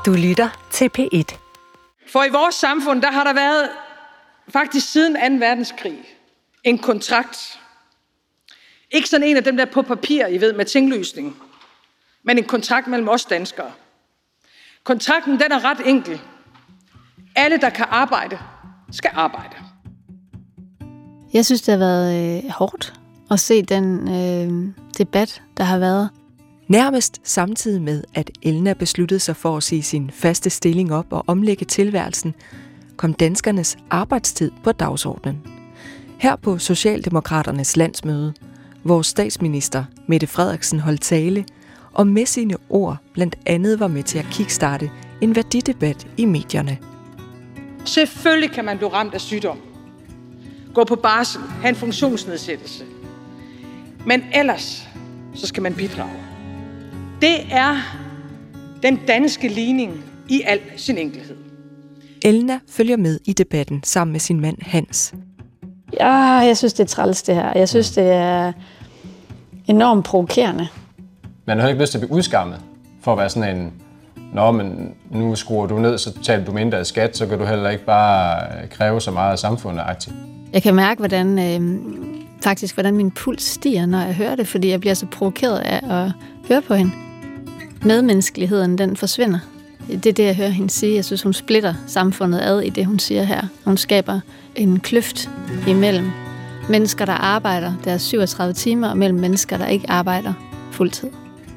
Du lytter til P1. For i vores samfund, der har der været faktisk siden 2. verdenskrig en kontrakt. Ikke sådan en af dem der på papir, I ved, med tinglysning, men en kontrakt mellem os danskere. Kontrakten, den er ret enkel. Alle, der kan arbejde, skal arbejde. Jeg synes, det har været hårdt at se den debat, der har været. Nærmest samtidig med, at Elna besluttede sig for at sige sin faste stilling op og omlægge tilværelsen, kom danskernes arbejdstid på dagsordenen. Her på Socialdemokraternes landsmøde, hvor statsminister Mette Frederiksen holdt tale, og med sine ord blandt andet var med til at kickstarte en værdidebat i medierne. Selvfølgelig kan man blive ramt af sygdom, gå på barsel, have en funktionsnedsættelse. Men ellers, så skal man bidrage. Det er den danske ligning i al sin enkelhed. Elna følger med i debatten sammen med sin mand Hans. Ja, jeg synes, det er træls det her. Jeg synes, det er enormt provokerende. Man har ikke lyst til at blive udskammet for at være sådan en, nå, men nu skruer du ned, så betaler du mindre af skat, så kan du heller ikke bare kræve så meget af samfundet-agtigt. Jeg kan mærke, hvordan min puls stiger, når jeg hører det, fordi jeg bliver så provokeret af at høre på hende. Medmenneskeligheden, den forsvinder. Det er det, jeg hører hende sige. Jeg synes, hun splitter samfundet ad i det, hun siger her. Hun skaber en kløft imellem mennesker, der arbejder deres 37 timer, og mellem mennesker, der ikke arbejder fuldtid.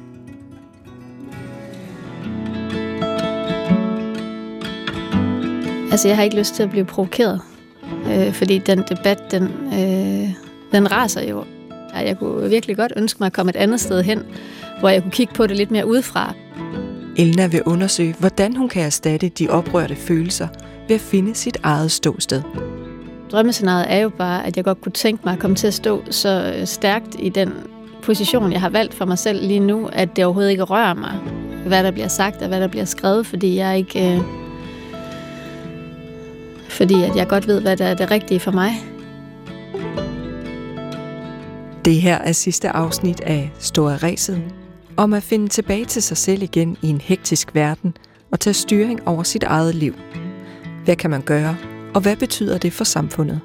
Altså, jeg har ikke lyst til at blive provokeret, fordi den debat, den raser jo. Jeg kunne virkelig godt ønske mig at komme et andet sted hen, hvor jeg kunne kigge på det lidt mere udefra. Elna vil undersøge, hvordan hun kan erstatte de oprørte følelser ved at finde sit eget ståsted. Drømmescenariet er jo bare, at jeg godt kunne tænke mig at komme til at stå så stærkt i den position, jeg har valgt for mig selv lige nu, at det overhovedet ikke rører mig, hvad der bliver sagt og hvad der bliver skrevet, fordi at jeg godt ved, hvad der er det rigtige for mig. Det her er sidste afsnit af Store Ræset, om at finde tilbage til sig selv igen i en hektisk verden og tage styring over sit eget liv. Hvad kan man gøre, og hvad betyder det for samfundet?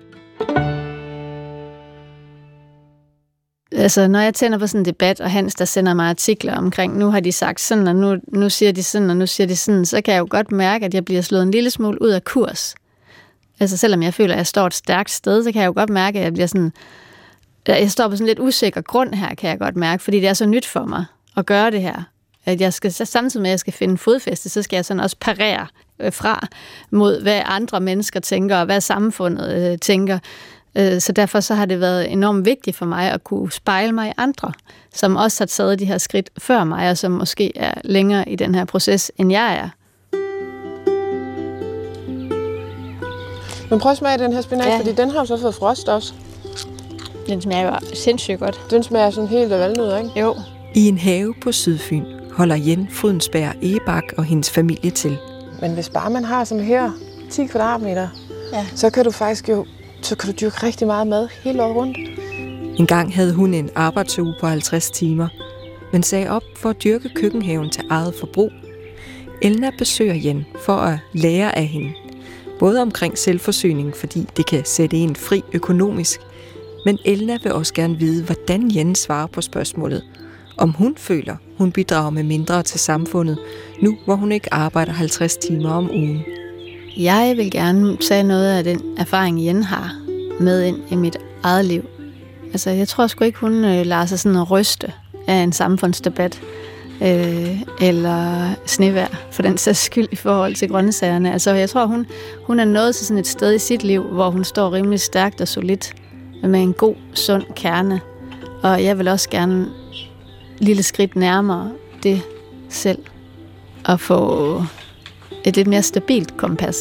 Altså, når jeg tænder på sådan en debat, og Hans, der sender mig artikler omkring, nu har de sagt sådan, og nu siger de sådan, og nu siger de sådan, så kan jeg jo godt mærke, at jeg bliver slået en lille smule ud af kurs. Altså, selvom jeg føler, at jeg står et stærkt sted, så kan jeg jo godt mærke, at jeg bliver sådan... Jeg står på sådan lidt usikker grund her, kan jeg godt mærke, fordi det er så nyt for mig at gøre det her. At jeg skal, samtidig med, at jeg skal finde fodfæste, så skal jeg sådan også parere fra mod, hvad andre mennesker tænker, og hvad samfundet tænker. Så derfor så har det været enormt vigtigt for mig at kunne spejle mig i andre, som også har taget de her skridt før mig, og som måske er længere i den her proces, end jeg er. Men prøv at smage den her spinat, fordi den har jo så fået frost også. Den smager jo sindssygt godt. Den smager sådan helt af valnød, ikke? Jo. I en have på Sydfyn holder Jen Frydensberg Egebak og hendes familie til. Men hvis bare man har som her 10 kvadratmeter, så kan du faktisk dyrke rigtig meget mad hele året rundt. En gang havde hun en arbejdsuge på 50 timer, men sagde op for at dyrke køkkenhaven til eget forbrug. Elna besøger Jen for at lære af hende. Både omkring selvforsyning, fordi det kan sætte en fri økonomisk, men Elna vil også gerne vide, hvordan Jen svarer på spørgsmålet, om hun føler, hun bidrager med mindre til samfundet, nu hvor hun ikke arbejder 50 timer om ugen. Jeg vil gerne tage noget af den erfaring, Jen har med ind i mit eget liv. Altså, jeg tror sgu ikke, hun lader sig sådan at ryste af en samfundsdebat eller snevejr for den sags skyld i forhold til grøntsagerne. Altså, jeg tror, hun er nået til sådan et sted i sit liv, hvor hun står rimelig stærkt og solidt med en god, sund kerne. Og jeg vil også gerne lille skridt nærmere det selv og få et lidt mere stabilt kompas.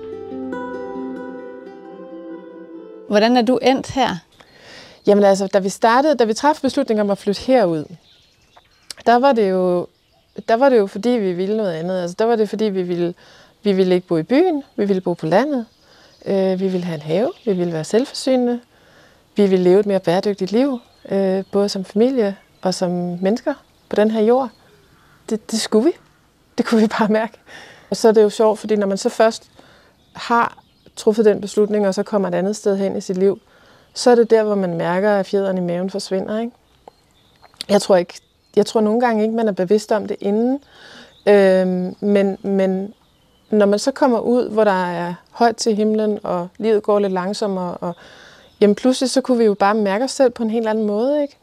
Hvordan er du endt her? Jamen altså, da vi træffede beslutningen om at flytte herud, der var det jo fordi, vi ville noget andet. Altså, der var det fordi, vi ville ikke bo i byen, vi ville bo på landet, vi ville have en have, vi ville være selvforsynende, vi ville leve et mere bæredygtigt liv, både som familie og som mennesker på den her jord. Det skulle vi. Det kunne vi bare mærke. Og så er det jo sjovt, fordi når man så først har truffet den beslutning, og så kommer et andet sted hen i sit liv, så er det der, hvor man mærker, at fjederen i maven forsvinder, ikke? Jeg tror nogle gange ikke, man er bevidst om det inden. Men når man så kommer ud, hvor der er højt til himlen, og livet går lidt langsommere, og jamen pludselig så kunne vi jo bare mærke os selv på en helt anden måde, ikke?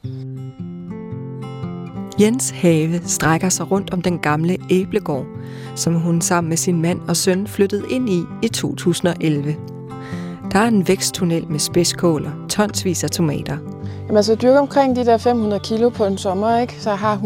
Jens have strækker sig rundt om den gamle æblegård, som hun sammen med sin mand og søn flyttede ind i 2011. Der er en væksttunnel med spidskål og tonsvis af tomater. Jamen altså, jeg dyrker omkring de der 500 kilo på en sommer, ikke? Så jeg har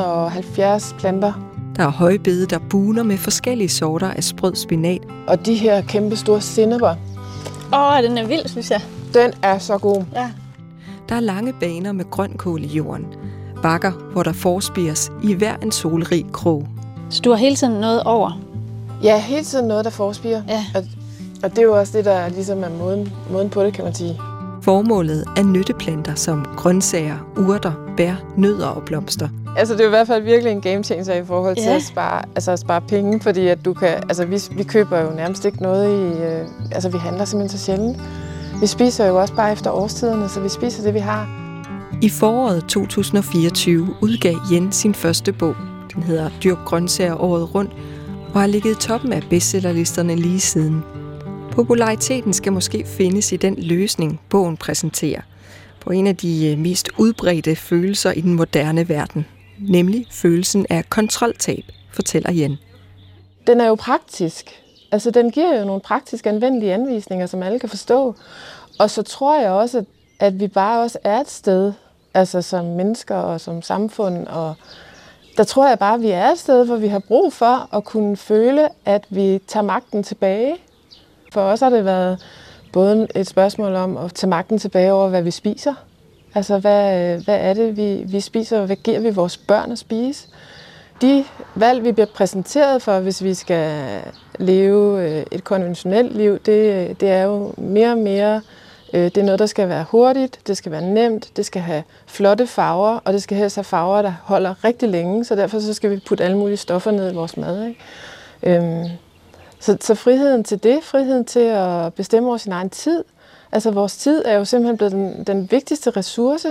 170 planter. Der er højbede, der buner med forskellige sorter af sprød spinat. Og de her kæmpe store sinneber. Den er vild, synes jeg. Den er så god. Ja. Der er lange baner med grønkål i jorden. Bakker, hvor der forspires i hver en solrig krog. Så du har hele tiden noget over? Ja, hele tiden noget, der forspirer. Ja. Og det er jo også det, der ligesom er måden på det, kan man sige. Formålet er nytteplanter som grøntsager, urter, bær, nødder og blomster. Altså, det er i hvert fald virkelig en game changer i forhold til at spare penge, fordi at du kan, altså, vi køber jo nærmest ikke noget i, vi handler simpelthen så sjældent. Vi spiser jo også bare efter årstiderne, så vi spiser det, vi har. I foråret 2024 udgav Jens sin første bog. Den hedder Dyrk grøntsager året rundt, og har ligget i toppen af bestsellerlisterne lige siden. Populariteten skal måske findes i den løsning, bogen præsenterer, på en af de mest udbredte følelser i den moderne verden, nemlig følelsen af kontroltab, fortæller Jen. Den er jo praktisk. Altså, den giver jo nogle praktisk anvendelige anvisninger, som alle kan forstå. Og så tror jeg også, at vi bare også er et sted, altså som mennesker og som samfund. Og der tror jeg bare, at vi er et sted, hvor vi har brug for at kunne føle, at vi tager magten tilbage. For os har det været både et spørgsmål om at tage magten tilbage over, hvad vi spiser. Altså, hvad er det, vi spiser, og hvad giver vi vores børn at spise? De valg, vi bliver præsenteret for, hvis vi skal leve et konventionelt liv, det er jo mere og mere, det er noget, der skal være hurtigt, det skal være nemt, det skal have flotte farver, og det skal helst have farver, der holder rigtig længe, så derfor så skal vi putte alle mulige stoffer ned i vores mad, ikke? Så friheden til det, friheden til at bestemme over sin egen tid, altså vores tid er jo simpelthen blevet den vigtigste ressource,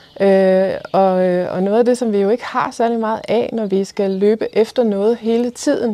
og noget af det, som vi jo ikke har særlig meget af, når vi skal løbe efter noget hele tiden.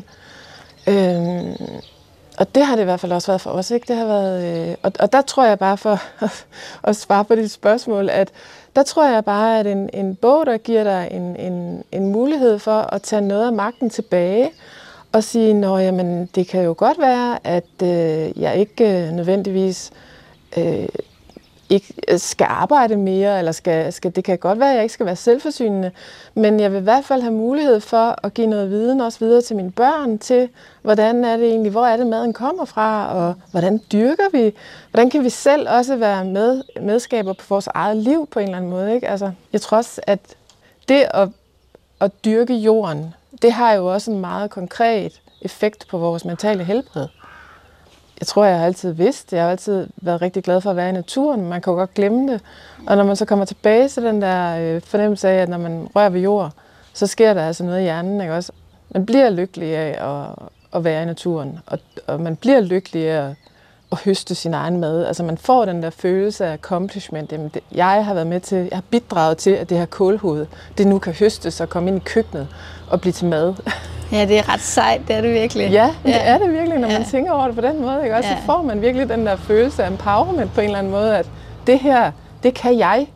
Og det har det i hvert fald også været for os, ikke? Det har været, og der tror jeg bare, for at svare på dit spørgsmål, at der tror jeg bare, at en bog, der giver dig en mulighed for at tage noget af magten tilbage, og sige, nå, jamen, det kan jo godt være, at jeg ikke nødvendigvis ikke skal arbejde mere, eller det kan godt være, at jeg ikke skal være selvforsynende, men jeg vil i hvert fald have mulighed for at give noget viden også videre til mine børn, til hvordan er det egentlig, hvor er det maden kommer fra, og hvordan dyrker vi, hvordan kan vi selv også være medskaber på vores eget liv på en eller anden måde, ikke? Altså, jeg tror også, at det at dyrke jorden, det har jo også en meget konkret effekt på vores mentale helbred. Jeg tror, jeg har altid vidst. Jeg har altid været rigtig glad for at være i naturen. Man kan jo godt glemme det. Og når man så kommer tilbage til den der fornemmelse af, at når man rører ved jord, så sker der altså noget i hjernen, ikke også? Man bliver lykkelig af at være i naturen. Og man bliver lykkelig af at høste sin egen mad. Altså man får den der følelse af accomplishment. Jamen, jeg har bidraget til, at det her kålhoved, det nu kan høstes og komme ind i køkkenet og blive til mad. Ja, det er ret sejt, det er det virkelig. Ja, det er det virkelig, når man tænker over det på den måde. Ikke? Også, så får man virkelig den der følelse af empowerment på en eller anden måde, at det her, det kan jeg.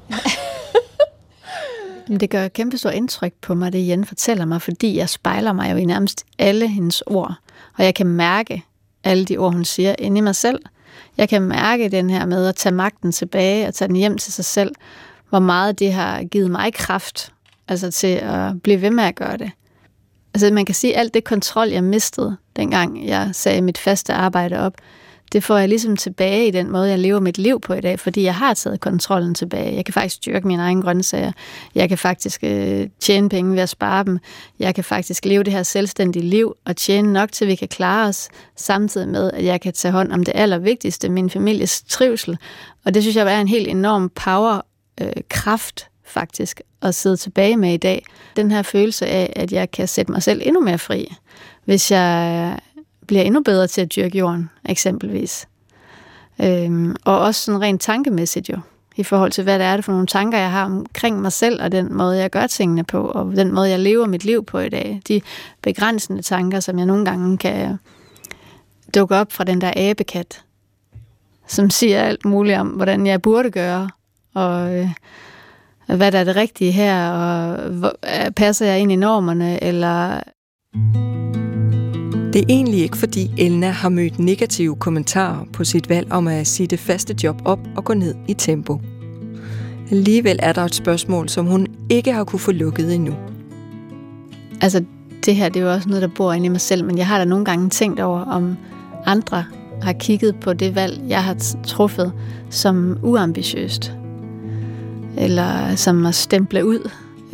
Det gør kæmpe stort indtryk på mig, det Jen fortæller mig, fordi jeg spejler mig jo i nærmest alle hendes ord. Og jeg kan mærke alle de ord, hun siger, inde i mig selv. Jeg kan mærke den her med at tage magten tilbage og tage den hjem til sig selv, hvor meget det har givet mig kraft, altså til at blive ved med at gøre det. Altså man kan sige, at alt det kontrol, jeg mistede, dengang jeg sagde mit faste arbejde op, det får jeg ligesom tilbage i den måde, jeg lever mit liv på i dag, fordi jeg har taget kontrollen tilbage. Jeg kan faktisk dyrke mine egne grøntsager. Jeg kan faktisk tjene penge ved at spare dem. Jeg kan faktisk leve det her selvstændige liv og tjene nok til, vi kan klare os, samtidig med, at jeg kan tage hånd om det allervigtigste, min families trivsel. Og det synes jeg er en helt enorm power, kraft faktisk at sidde tilbage med i dag. Den her følelse af, at jeg kan sætte mig selv endnu mere fri, hvis jeg bliver endnu bedre til at dyrke jorden, eksempelvis. Og også sådan rent tankemæssigt jo, i forhold til, hvad det er for nogle tanker, jeg har omkring mig selv, og den måde, jeg gør tingene på, og den måde, jeg lever mit liv på i dag. De begrænsende tanker, som jeg nogle gange kan dukke op fra den der abekat, som siger alt muligt om, hvordan jeg burde gøre, og hvad der er det rigtige her, og passer jeg ind i normerne, eller... Det er egentlig ikke, fordi Elna har mødt negative kommentarer på sit valg om at sige det faste job op og gå ned i tempo. Alligevel er der et spørgsmål, som hun ikke har kunne få lukket endnu. Altså, det her, det er jo også noget, der bor inde i mig selv, men jeg har da nogle gange tænkt over, om andre har kigget på det valg, jeg har truffet, som uambitiøst. Eller som at stemple ud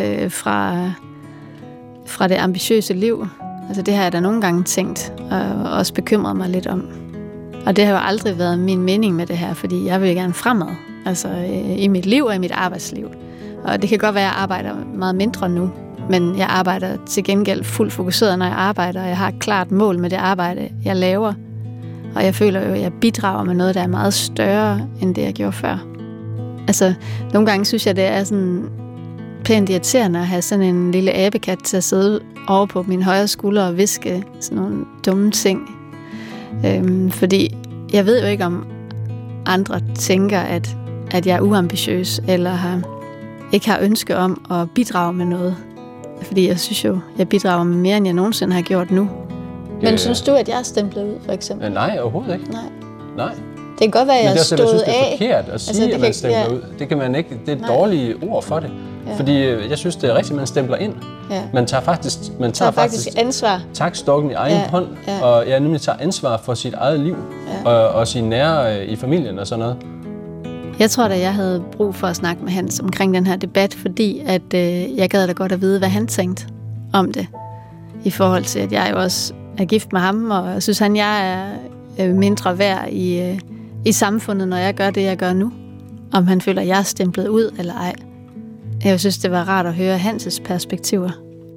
fra det ambitiøse liv. Altså det har jeg da nogle gange tænkt, og også bekymret mig lidt om. Og det har jo aldrig været min mening med det her, fordi jeg vil gerne fremad. Altså i mit liv og i mit arbejdsliv. Og det kan godt være, at jeg arbejder meget mindre nu, men jeg arbejder til gengæld fuldt fokuseret, når jeg arbejder, og jeg har et klart mål med det arbejde, jeg laver. Og jeg føler jo, at jeg bidrager med noget, der er meget større, end det jeg gjorde før. Altså, nogle gange synes jeg, det er sådan pænt irriterende at have sådan en lille abekat til at sidde over på min højre skulder og viske sådan nogle dumme ting. Fordi jeg ved jo ikke, om andre tænker, at jeg er uambitiøs, eller ikke har ønske om at bidrage med noget. Fordi jeg synes jo, jeg bidrager med mere, end jeg nogensinde har gjort nu. Men synes du, at jeg er stemplet ud, for eksempel? Nej, overhovedet ikke. Nej. Det kan godt være, at jeg er stået af. Men det er forkert at sige, at man stempler ud. Det kan man ikke. Det er et dårligt ord for det. Ja. Fordi jeg synes, det er rigtigt, at man stempler ind. Ja. Man tager faktisk ansvar. Taktstokken i egen hånd, og jeg nemlig tager ansvar for sit eget liv, og sine nære i familien og sådan noget. Jeg tror da, jeg havde brug for at snakke med Hans omkring den her debat, fordi at jeg gad da godt at vide, hvad han tænkte om det. I forhold til, at jeg jo også er gift med ham, og jeg synes, jeg er mindre værd i samfundet, når jeg gør det, jeg gør nu. Om han føler, at jeg er stemplet ud eller ej. Jeg synes, det var rart at høre Hans' perspektiver.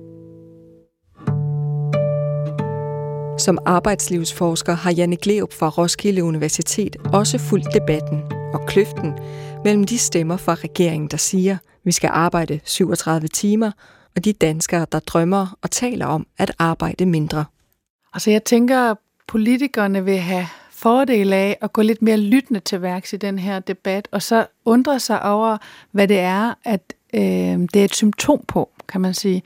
Som arbejdslivsforsker har Janne Gleup fra Roskilde Universitet også fulgt debatten og kløften mellem de stemmer fra regeringen, der siger, at vi skal arbejde 37 timer, og de danskere, der drømmer og taler om at arbejde mindre. Altså jeg tænker, at politikerne vil have fordel af at gå lidt mere lyttende til værks i den her debat, og så undre sig over, hvad det er, at det er et symptom på, kan man sige.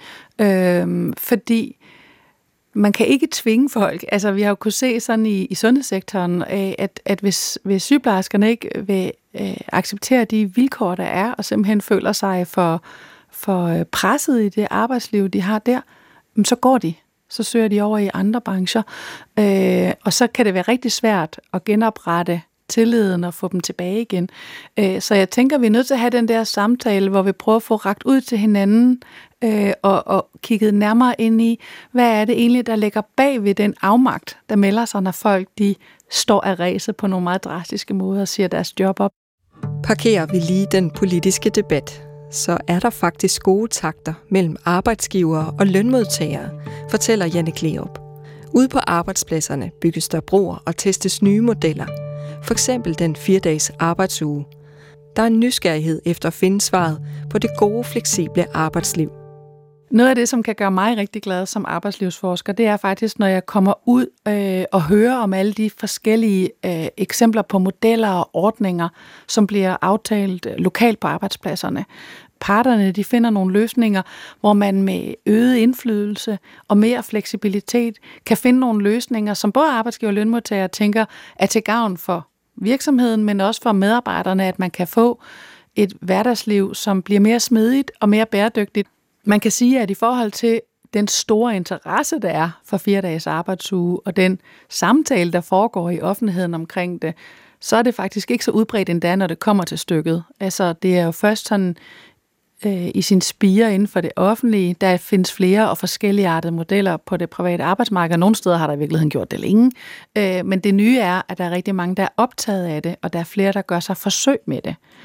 Fordi man kan ikke tvinge folk. Altså vi har jo kunnet se sådan i sundhedssektoren, at hvis sygeplejerskerne ikke vil acceptere de vilkår, der er, og simpelthen føler sig for presset i det arbejdsliv, de har der, så går de. Så søger de over i andre brancher. Og så kan det være rigtig svært at genoprette tilliden og få dem tilbage igen. Så jeg tænker, vi er nødt til at have den der samtale, hvor vi prøver at få rakt ud til hinanden og kigget nærmere ind i, hvad er det egentlig, der ligger bag ved den afmagt, der melder sig, når folk de står af ræset på nogle meget drastiske måder og siger deres job op. Parkerer vi lige den politiske debat, så er der faktisk gode takter mellem arbejdsgivere og lønmodtagere, fortæller Janne Gleup. Ude på arbejdspladserne bygges der broer og testes nye modeller. For eksempel den 4-dages arbejdsuge. Der er en nysgerrighed efter at finde svaret på det gode, fleksible arbejdsliv. Noget af det, som kan gøre mig rigtig glad som arbejdslivsforsker, det er faktisk, når jeg kommer ud og hører om alle de forskellige eksempler på modeller og ordninger, som bliver aftalt lokalt på arbejdspladserne. Parterne de finder nogle løsninger, hvor man med øget indflydelse og mere fleksibilitet kan finde nogle løsninger, som både arbejdsgiver og lønmodtagere tænker er til gavn for virksomheden, men også for medarbejderne, at man kan få et hverdagsliv, som bliver mere smidigt og mere bæredygtigt. Man kan sige, at i forhold til den store interesse, der er for 4-dages arbejdsuge, og den samtale, der foregår i offentligheden omkring det, så er det faktisk ikke så udbredt endda, når det kommer til stykket. Altså, det er jo først sådan i sin spire inden for det offentlige. Der findes flere og forskelligartede modeller på det private arbejdsmarked. Nogle steder har der i virkeligheden gjort det længe. Men det nye er, at der er rigtig mange, der er optaget af det, og der er flere, der gør sig forsøg med det.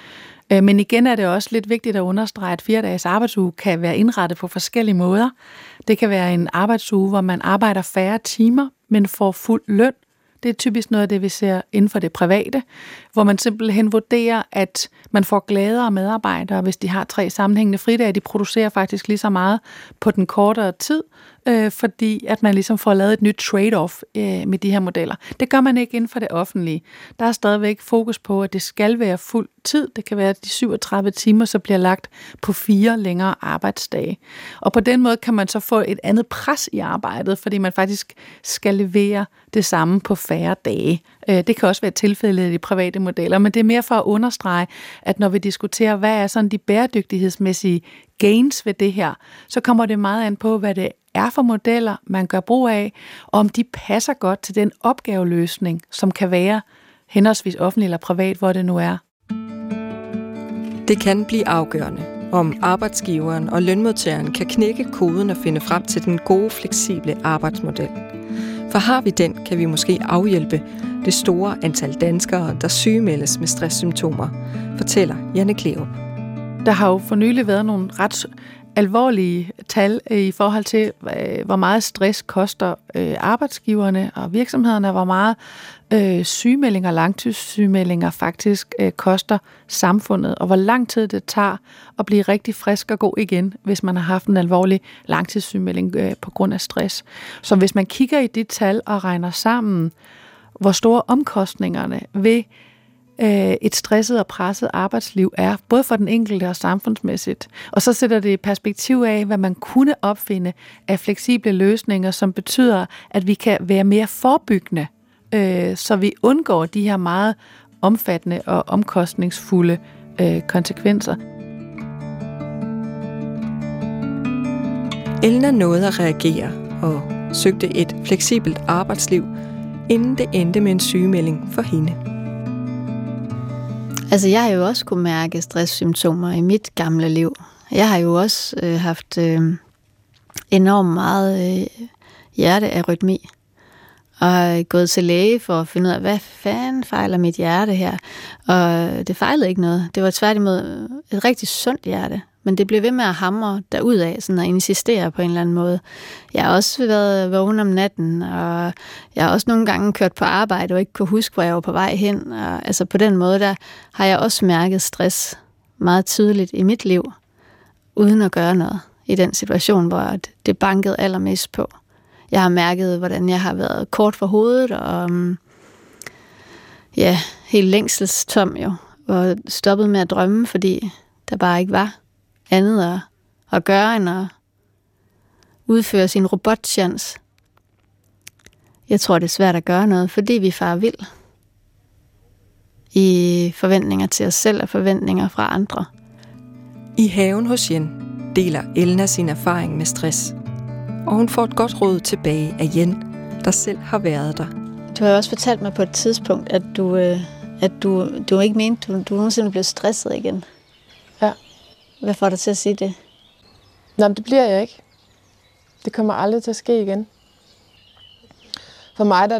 Men igen er det også lidt vigtigt at understrege, at 4-dages arbejdsuge kan være indrettet på forskellige måder. Det kan være en arbejdsuge, hvor man arbejder færre timer, men får fuld løn. Det er typisk noget af det, vi ser inden for det private, hvor man simpelthen vurderer, at man får gladere medarbejdere, hvis de har 3 sammenhængende fridage. De producerer faktisk lige så meget på den kortere tid, fordi at man ligesom får lavet et nyt trade-off med de her modeller. Det gør man ikke inden for det offentlige. Der er stadigvæk fokus på, at det skal være fuld tid. Det kan være, at de 37 timer så bliver lagt på 4 længere arbejdsdage. Og på den måde kan man så få et andet pres i arbejdet, fordi man faktisk skal levere det samme på færre dage. Det kan også være tilfældet i de private modeller, men det er mere for at understrege, at når vi diskuterer, hvad er sådan de bæredygtighedsmæssige gains ved det her, så kommer det meget an på, hvad det er for modeller, man gør brug af, og om de passer godt til den opgaveløsning, som kan være henholdsvis offentlig eller privat, hvor det nu er. Det kan blive afgørende, om arbejdsgiveren og lønmodtageren kan knække koden og finde frem til den gode, fleksible arbejdsmodel. For har vi den, kan vi måske afhjælpe det store antal danskere, der sygemeldes med stresssymptomer, fortæller Janne Kleerup. Der har jo for nylig været nogle ret alvorlige tal i forhold til, hvor meget stress koster arbejdsgiverne og virksomhederne, hvor meget sygemeldinger, langtidssygemeldinger faktisk koster samfundet, og hvor lang tid det tager at blive rigtig frisk og god igen, hvis man har haft en alvorlig langtidssygemelding på grund af stress. Så hvis man kigger i de tal og regner sammen, hvor store omkostningerne ved et stresset og presset arbejdsliv er, både for den enkelte og samfundsmæssigt. Og så sætter det i perspektiv af, hvad man kunne opfinde af fleksible løsninger, som betyder, at vi kan være mere forebyggende, så vi undgår de her meget omfattende og omkostningsfulde konsekvenser. Elna nåede at reagere og søgte et fleksibelt arbejdsliv, inden det endte med en sygemelding for hende. Altså, jeg har jo også kunne mærke stresssymptomer i mit gamle liv. Jeg har jo også haft enormt meget hjertearytmi. Og gået til læge for at finde ud af, hvad fanden fejler mit hjerte her. Og det fejlede ikke noget. Det var tværtimod et rigtig sundt hjerte. Men det blev ved med at hamre derudad, sådan at insistere på en eller anden måde. Jeg har også været vågen om natten, og jeg har også nogle gange kørt på arbejde og ikke kunne huske, hvor jeg var på vej hen. Og altså på den måde, der har jeg også mærket stress meget tydeligt i mit liv, uden at gøre noget i den situation, hvor det bankede allermest på. Jeg har mærket, hvordan jeg har været kort for hovedet, og helt længselstom jo, og stoppet med at drømme, fordi der bare ikke var andet at gøre, end at udføre sin robottjans. Jeg tror, det er svært at gøre noget, fordi vi farer vild i forventninger til os selv og forventninger fra andre. I haven hos Jen deler Elna sin erfaring med stress, og hun får et godt råd tilbage af Jen, der selv har været der. Du har jo også fortalt mig på et tidspunkt, at du ikke mente, du nogensinde blev stresset igen. Ja. Hvad får dig til at sige det? Nej, men det bliver jeg ikke. Det kommer aldrig til at ske igen. For mig,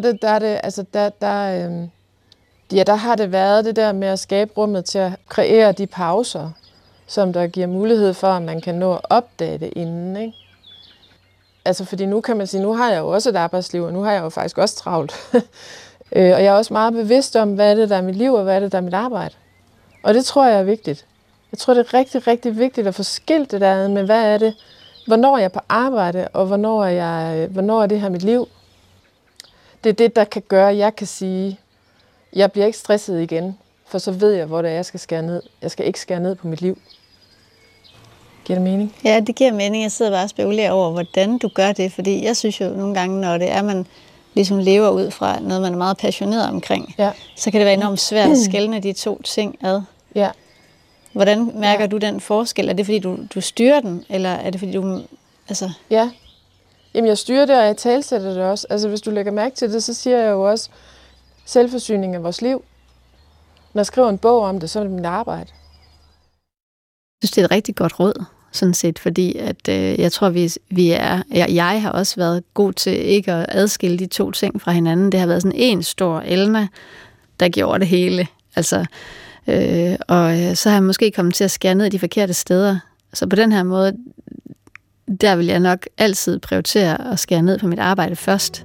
der har det været det der med at skabe rummet til at kreere de pauser, som der giver mulighed for, at man kan nå at opdage det inden, ikke? Altså, fordi nu kan man sige, nu har jeg jo også et arbejdsliv, og nu har jeg jo faktisk også travlt. Og jeg er også meget bevidst om, hvad er det, der er mit liv, og hvad er det, der er mit arbejde. Og det tror jeg er vigtigt. Jeg tror, det er rigtig, rigtig vigtigt at få skilt det der med, hvad er det, hvornår er jeg på arbejde, og hvornår er det her mit liv. Det er det, der kan gøre, at jeg kan sige, jeg bliver ikke stresset igen, for så ved jeg, hvor det er, jeg skal skære ned. Jeg skal ikke skære ned på mit liv. Giver det mening? Ja, det giver mening. Jeg sidder bare og spekulerer over, hvordan du gør det, fordi jeg synes jo nogle gange, når det er, man ligesom lever ud fra noget, man er meget passioneret omkring, så kan det være enormt svært at skelne de to ting ad. Ja. Hvordan mærker du den forskel? Er det, fordi du styrer den, eller er det, fordi du... Altså... Ja. Jamen, jeg styrer det, og jeg talsætter det også. Altså, hvis du lægger mærke til det, så siger jeg jo også, selvforsyning af vores liv. Når jeg skriver en bog om det, så er det mit arbejde. Jeg synes, det er et rigtig godt råd, sådan set, fordi at, jeg tror, jeg har også været god til ikke at adskille de to ting fra hinanden. Det har været sådan en stor Elna, der gjorde det hele. Altså, Og så har jeg måske kommet til at skære ned de forkerte steder. Så på den her måde, der vil jeg nok altid prioritere at skære ned på mit arbejde først.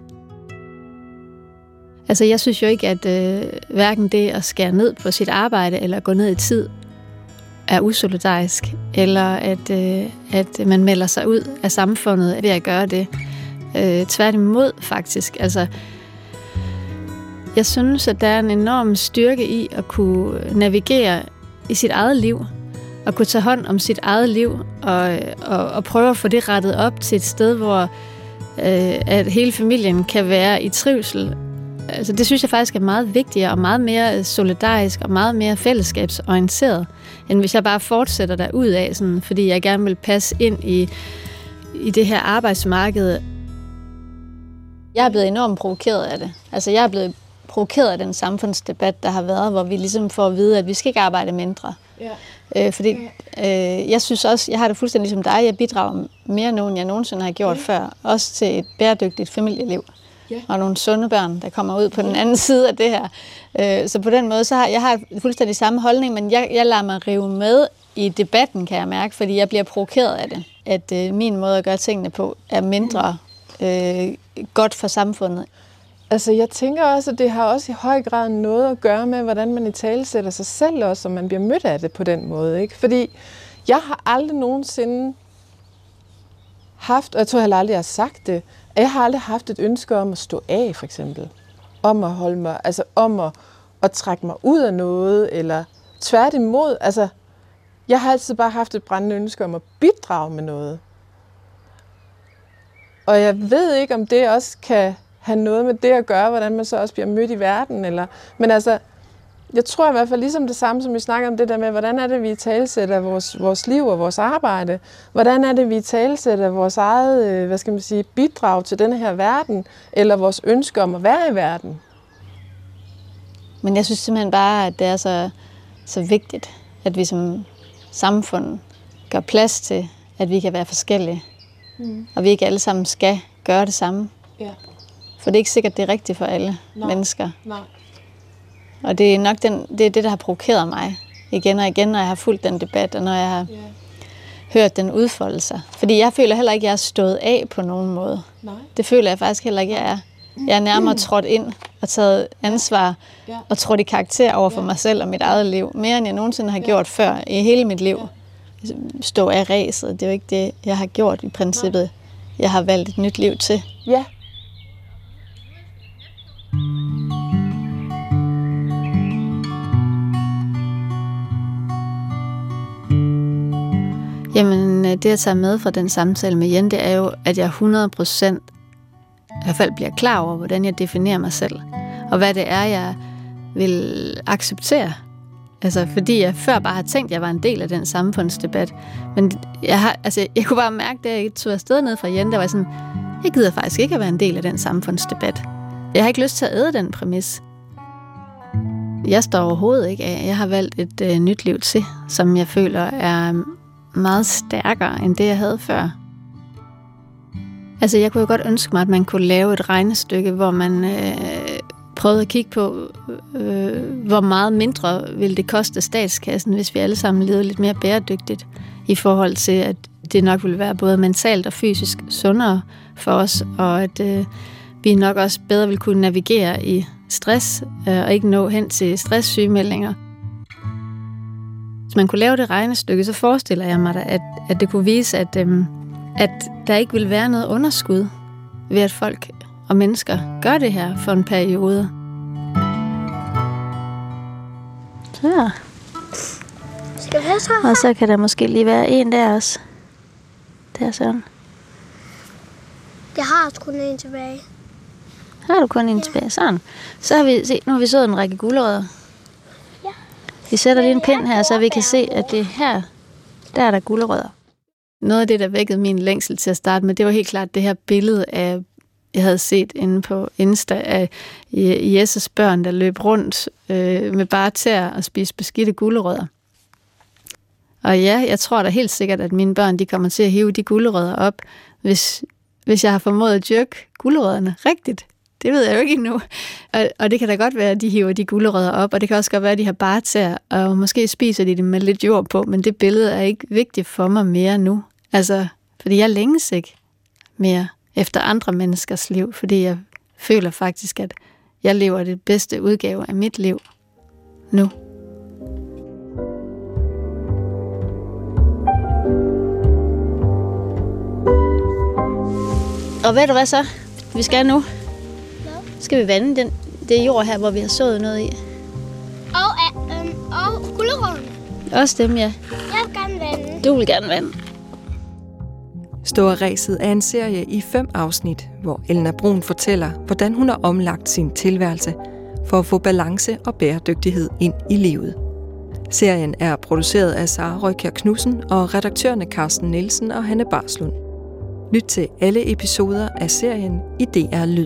Altså, jeg synes jo ikke, at hverken det at skære ned på sit arbejde eller gå ned i tid er usolidarisk, eller at man melder sig ud af samfundet ved at gøre det. Tværtimod, faktisk. Altså, jeg synes, at der er en enorm styrke i at kunne navigere i sit eget liv, og kunne tage hånd om sit eget liv, og prøve at få det rettet op til et sted, hvor at hele familien kan være i trivsel. Altså, det synes jeg faktisk er meget vigtigere, og meget mere solidarisk, og meget mere fællesskabsorienteret, end hvis jeg bare fortsætter derudad, sådan, fordi jeg gerne vil passe ind i det her arbejdsmarked. Jeg er blevet enormt provokeret af det. Altså, jeg er blevet provokeret af den samfundsdebat, der har været, hvor vi ligesom får at vide, at vi skal ikke arbejde mindre. Ja. Fordi jeg synes også, jeg har det fuldstændig ligesom dig, jeg bidrager mere nu, end jeg nogensinde har gjort før, også til et bæredygtigt familieliv. Og nogle sunde børn, der kommer ud på den anden side af det her. Så på den måde, så har jeg fuldstændig samme holdning, men jeg lader mig rive med i debatten, kan jeg mærke, fordi jeg bliver provokeret af det. At min måde at gøre tingene på er mindre godt for samfundet. Altså, jeg tænker også, at det har også i høj grad noget at gøre med, hvordan man italesætter sig selv også, og man bliver mødt af det på den måde, ikke? Fordi jeg har aldrig nogensinde haft, og jeg tror heller aldrig, jeg har sagt det, at jeg har aldrig haft et ønske om at stå af, for eksempel. Om at holde mig, altså om at trække mig ud af noget, eller tværtimod. Altså, jeg har altid bare haft et brændende ønske om at bidrage med noget. Og jeg ved ikke, om det også kan have noget med det at gøre, hvordan man så også bliver mødt i verden. Eller, men altså, jeg tror i hvert fald ligesom det samme, som vi snakker om det der med, hvordan er det, vi italesætter vores liv og vores arbejde? Hvordan er det, vi italesætter vores eget, bidrag til denne her verden, eller vores ønske om at være i verden? Men jeg synes simpelthen bare, at det er så vigtigt, at vi som samfund gør plads til, at vi kan være forskellige. Og vi ikke alle sammen skal gøre det samme. Ja. For det er ikke sikkert, det er rigtigt for alle mennesker. Nej. Og det er nok det, der har provokeret mig igen og igen, når jeg har fulgt den debat, og når jeg har hørt den udfolde sig. Fordi jeg føler heller ikke, at jeg er stået af på nogen måde. Nej. Det føler jeg faktisk heller ikke, jeg er. Jeg er nærmere trådt ind og taget ansvar og trådt i karakter over for mig selv og mit eget liv. Mere end jeg nogensinde har gjort før i hele mit liv. Stå af ræset. Det er jo ikke det, jeg har gjort i princippet. Jeg har valgt et nyt liv til. Ja. Jamen, det jeg tager med fra den samtale med Jen, det er jo, at jeg 100% i hvert fald bliver klar over, hvordan jeg definerer mig selv. Og hvad det er, jeg vil acceptere. Altså, fordi jeg før bare har tænkt, at jeg var en del af den samfundsdebat. Men jeg kunne bare mærke, da jeg tog afsted ned fra Jen, der var sådan, jeg gider faktisk ikke at være en del af den samfundsdebat. Jeg har ikke lyst til at æde den præmis. Jeg står overhovedet ikke af. Jeg har valgt et nyt liv til, som jeg føler er meget stærkere end det, jeg havde før. Altså, jeg kunne jo godt ønske mig, at man kunne lave et regnestykke, hvor man prøvede at kigge på, hvor meget mindre ville det koste statskassen, hvis vi alle sammen levede lidt mere bæredygtigt, i forhold til, at det nok ville være både mentalt og fysisk sundere for os, og at vi nok også bedre ville kunne navigere i stress, og ikke nå hen til stresssygemeldinger. Hvis man kunne lave det regnestykke, så forestiller jeg mig da, at det kunne vise, at der ikke vil være noget underskud ved, at folk og mennesker gør det her for en periode. Så. Skal vi have så? Og så kan der måske lige være en der også. Der sådan. Jeg har også kun en tilbage. Har du kun en tilbage? Sådan. Så har vi nu har vi sået en række gulerødder. Ja. Vi sætter lige en pind her, så vi kan se, at det her, der er der gulerødder. Noget af det, der vækkede min længsel til at starte med, det var helt klart det her billede af, jeg havde set inde på Insta af Jesses børn, der løb rundt med bare tæer og spiste beskidte gulerødder. Og ja, jeg tror da helt sikkert, at mine børn, de kommer til at hive de gulerødder op, hvis jeg har formået at dyrke gulerødderne rigtigt. Det ved jeg jo ikke endnu. Og det kan da godt være, at de hiver de gulerødder op, og det kan også godt være, at de har bartær, og måske spiser de dem med lidt jord på, men det billede er ikke vigtigt for mig mere nu. Altså, fordi jeg længes ikke mere efter andre menneskers liv, fordi jeg føler faktisk, at jeg lever det bedste udgave af mit liv nu. Og ved du hvad så? Vi skal nu. Skal vi vande det jord her, hvor vi har sået noget i? Og gulerødderne. Også dem, ja. Jeg vil gerne vande. Du vil gerne vande. Store Ræset er en serie i 5 afsnit, hvor Elna Bruun fortæller, hvordan hun har omlagt sin tilværelse for at få balance og bæredygtighed ind i livet. Serien er produceret af Sara Røykjær Knudsen og redaktørerne Carsten Nielsen og Hanne Barslund. Lyt til alle episoder af serien i DR Lyd.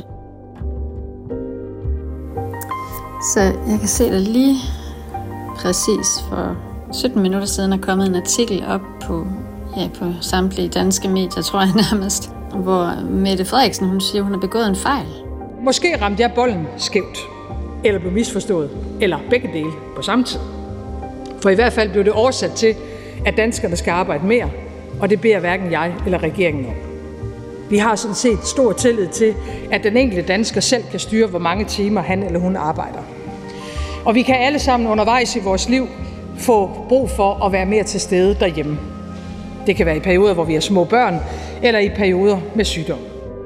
Så jeg kan se, at lige præcis for 17 minutter siden er kommet en artikel op på samtlige danske medier, tror jeg nærmest, hvor Mette Frederiksen, hun siger, hun har begået en fejl. Måske ramte jeg bolden skævt, eller blev misforstået, eller begge dele på samme tid. For i hvert fald blev det oversat til, at danskerne skal arbejde mere, og det beder hverken jeg eller regeringen om. Vi har sådan set stor tillid til, at den enkelte dansker selv kan styre, hvor mange timer han eller hun arbejder. Og vi kan alle sammen undervejs i vores liv få brug for at være mere til stede derhjemme. Det kan være i perioder, hvor vi har små børn, eller i perioder med sygdom.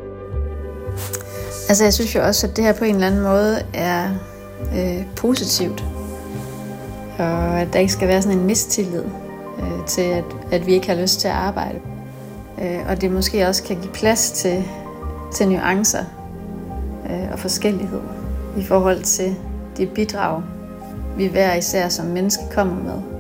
Altså jeg synes jo også, at det her på en eller anden måde er positivt. Og at der ikke skal være sådan en mistillid til, at vi ikke har lyst til at arbejde. Og det måske også kan give plads til nuancer og forskellighed i forhold til de bidrag, vi hver især som menneske kommer med.